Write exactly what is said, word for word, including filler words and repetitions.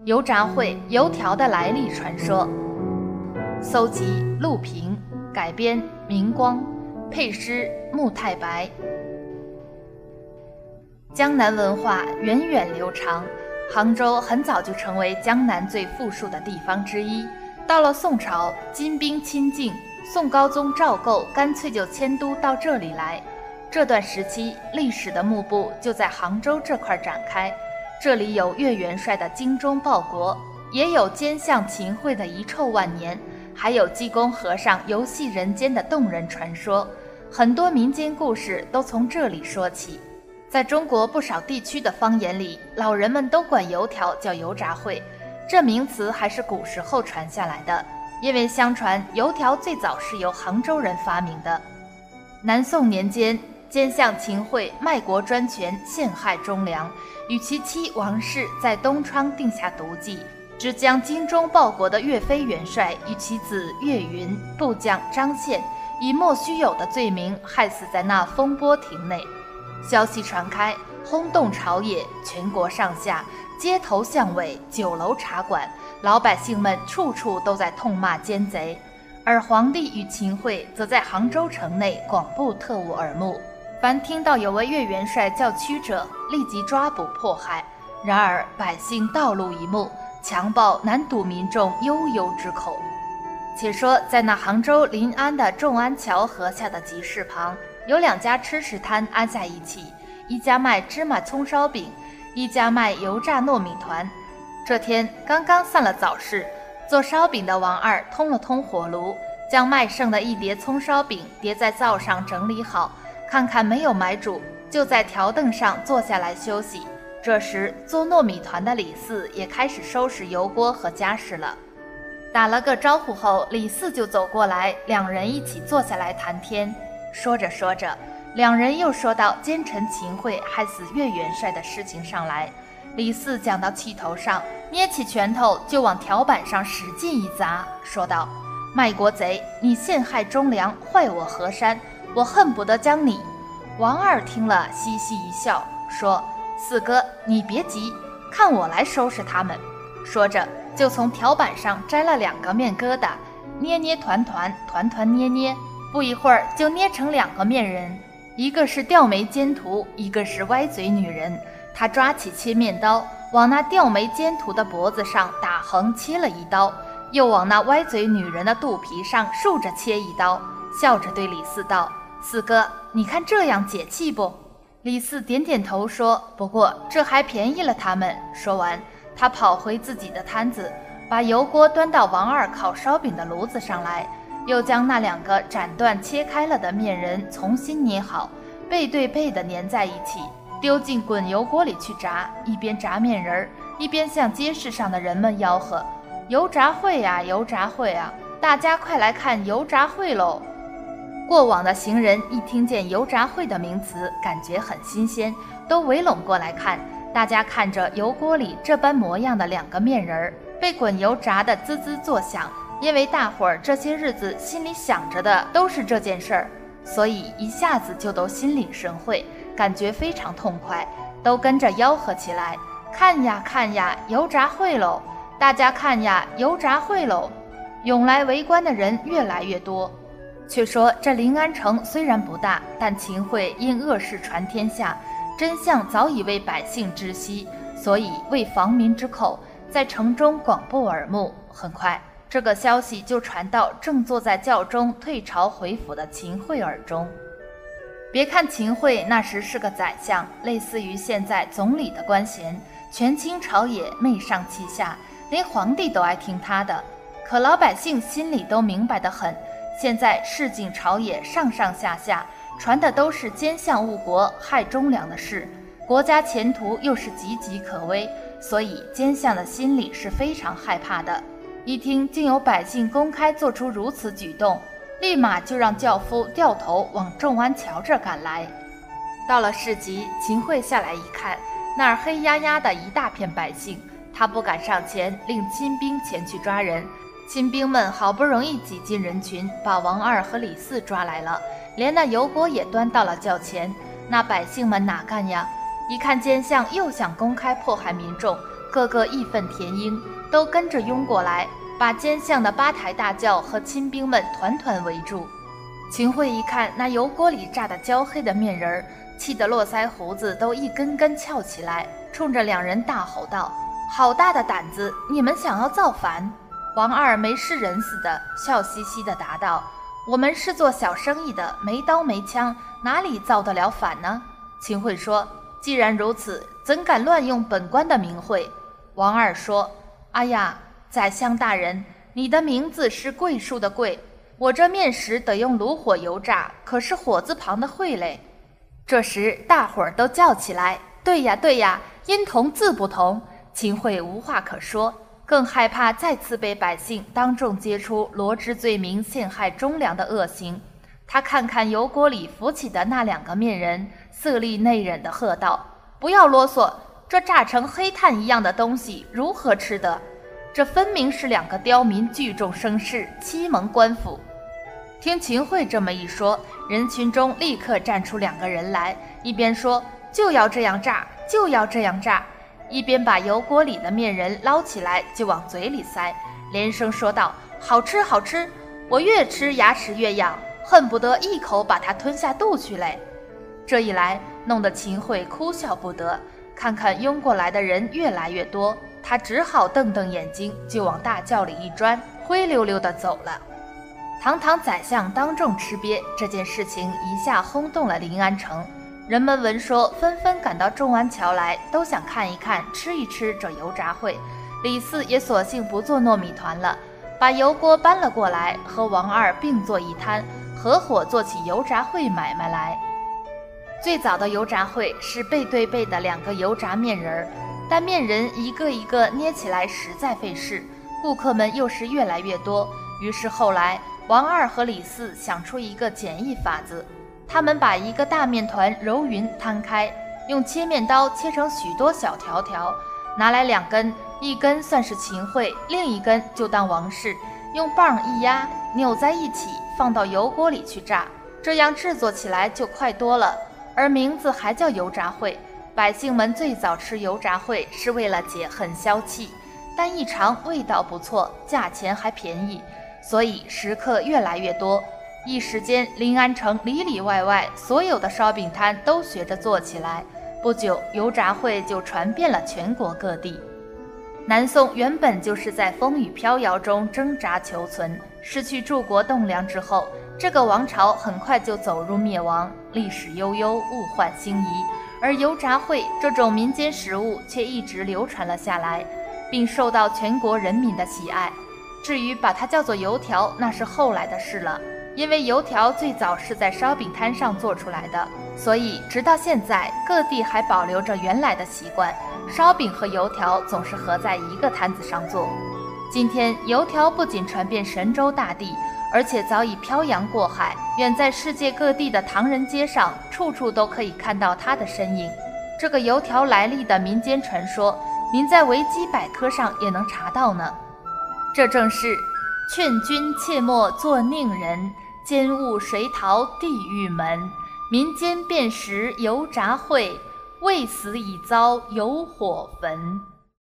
油炸会油条的来历传说。搜集陆平，改编明光，配诗穆太白。江南文化源远流长，杭州很早就成为江南最富庶的地方之一。到了宋朝，金兵侵境，宋高宗赵构干脆就迁都到这里来。这段时期，历史的幕布就在杭州这块展开。这里有岳元帅的精忠报国，也有奸相秦桧的遗臭万年，还有济公和尚游戏人间的动人传说。很多民间故事都从这里说起。在中国不少地区的方言里，老人们都管油条叫油炸会，这名词还是古时候传下来的，因为相传油条最早是由杭州人发明的。南宋年间，奸相秦桧卖国专权，陷害忠良，与其妻王氏在东窗定下毒计，只将精忠报国的岳飞元帅与其子岳云、部将张宪以莫须有的罪名害死在那风波亭内。消息传开，轰动朝野，全国上下，街头巷尾，酒楼茶馆，老百姓们处处都在痛骂奸贼。而皇帝与秦桧则在杭州城内广布特务耳目，凡听到有位岳元帅叫屈者，立即抓捕迫害。然而百姓道路一目，强暴难堵民众悠悠之口。且说在那杭州临安的众安桥河下的集市旁，有两家吃食摊安在一起，一家卖芝麻葱烧饼，一家卖油炸糯米团。这天刚刚散了早市，做烧饼的王二通了通火炉，将卖剩的一碟葱烧饼叠在灶上整理好，看看没有买主，就在条凳上坐下来休息。这时做糯米团的李四也开始收拾油锅和家事了。打了个招呼后，李四就走过来，两人一起坐下来谈天。说着说着，两人又说到奸臣秦桧害死岳元帅的事情上来。李四讲到气头上，捏起拳头就往条板上使劲一砸，说道：卖国贼，你陷害忠良，坏我河山，我恨不得将你……王二听了嘻嘻一笑，说：四哥你别急，看我来收拾他们。说着就从条板上摘了两个面疙瘩，捏捏团团，团团捏捏，不一会儿就捏成两个面人，一个是吊眉奸徒，一个是歪嘴女人。他抓起切面刀，往那吊眉奸徒的脖子上打横切了一刀，又往那歪嘴女人的肚皮上竖着切一刀，笑着对李四道：四哥，你看这样解气不？李四点点头说：不过这还便宜了他们。说完，他跑回自己的摊子，把油锅端到王二烤烧饼的炉子上来，又将那两个斩断切开了的面人重新捏好，背对背地粘在一起，丢进滚油锅里去炸，一边炸面人，一边向街市上的人们吆喝：油炸会呀，油炸会啊，大家快来看油炸会喽！过往的行人一听见油炸会的名词，感觉很新鲜，都围拢过来看。大家看着油锅里这般模样的两个面人被滚油炸得滋滋作响，因为大伙儿这些日子心里想着的都是这件事儿，所以一下子就都心领神会，感觉非常痛快，都跟着吆喝起来：看呀看呀，油炸会喽！大家看呀，油炸会喽！涌来围观的人越来越多。却说这临安城虽然不大，但秦桧因恶事传天下，真相早已为百姓知悉，所以为防民之口，在城中广布耳目。很快这个消息就传到正坐在轿中退朝回府的秦桧耳中。别看秦桧那时是个宰相，类似于现在总理的官衔，权倾朝野，媚上欺下，连皇帝都爱听他的。可老百姓心里都明白得很，现在市井朝野上上下下传的都是奸相误国、害忠良的事，国家前途又是岌岌可危，所以奸相的心里是非常害怕的。一听竟有百姓公开做出如此举动，立马就让轿夫掉头往众安桥这赶来。到了市集，秦桧下来一看，那儿黑压压的一大片百姓，他不敢上前，令亲兵前去抓人。亲兵们好不容易挤进人群，把王二和李四抓来了，连那油锅也端到了轿前。那百姓们哪干呀？一看奸相又想公开迫害民众， 个个义愤填膺，都跟着拥过来，把奸相的八抬大轿和亲兵们团团围住。秦桧一看那油锅里炸得焦黑的面人儿，气得络腮胡子都一根根翘起来，冲着两人大吼道：好大的胆子，你们想要造反？王二没事人似的笑嘻嘻地答道：我们是做小生意的，没刀没枪，哪里造得了反呢？秦桧说：既然如此，怎敢乱用本官的名讳？王二说：哎呀，宰相大人，你的名字是桂树的桂，我这面食得用炉火油炸，可是火字旁的会嘞。这时大伙儿都叫起来：对呀对呀，音同字不同。秦桧无话可说，更害怕再次被百姓当众揭出罗织罪名陷害忠良的恶行。他看看油锅里浮起的那两个面人，色厉内荏地喝道：不要啰嗦，这炸成黑炭一样的东西如何吃得？这分明是两个刁民聚众生事，欺蒙官府。听秦桧这么一说，人群中立刻站出两个人来，一边说就要这样炸，就要这样炸，一边把油锅里的面人捞起来就往嘴里塞，连声说道：好吃好吃，我越吃牙齿越痒，恨不得一口把它吞下肚去嘞。这一来弄得秦桧哭笑不得，看看拥过来的人越来越多，他只好瞪瞪眼睛，就往大轿里一钻，灰溜溜地走了。堂堂宰相当众吃瘪，这件事情一下轰动了临安城，人们闻说纷纷赶到仲安桥来，都想看一看吃一吃这油炸烩。李四也索性不做糯米团了，把油锅搬了过来，和王二并坐一摊，合伙做起油炸烩买卖来。最早的油炸烩是背对背的两个油炸面人，但面人一个一个捏起来实在费事，顾客们又是越来越多，于是后来王二和李四想出一个简易法子，他们把一个大面团揉匀摊开，用切面刀切成许多小条条，拿来两根，一根算是秦桧，另一根就当王氏，用棒一压，扭在一起，放到油锅里去炸，这样制作起来就快多了，而名字还叫油炸烩。百姓们最早吃油炸烩是为了解恨消气，但一尝味道不错，价钱还便宜，所以食客越来越多。一时间，临安城里里外外所有的烧饼摊都学着做起来，不久油炸烩就传遍了全国各地。南宋原本就是在风雨飘摇中挣扎求存，失去柱国栋梁之后，这个王朝很快就走入灭亡，历史悠悠，物换星移，而油炸烩这种民间食物却一直流传了下来，并受到全国人民的喜爱。至于把它叫做油条，那是后来的事了，因为油条最早是在烧饼摊上做出来的，所以直到现在各地还保留着原来的习惯，烧饼和油条总是合在一个摊子上做。今天油条不仅传遍神州大地，而且早已漂洋过海，远在世界各地的唐人街上，处处都可以看到它的身影。这个油条来历的民间传说，您在维基百科上也能查到呢。这正是劝君切莫作佞人，奸误谁逃地狱门。民间辨识油炸烩，未死已遭油火焚。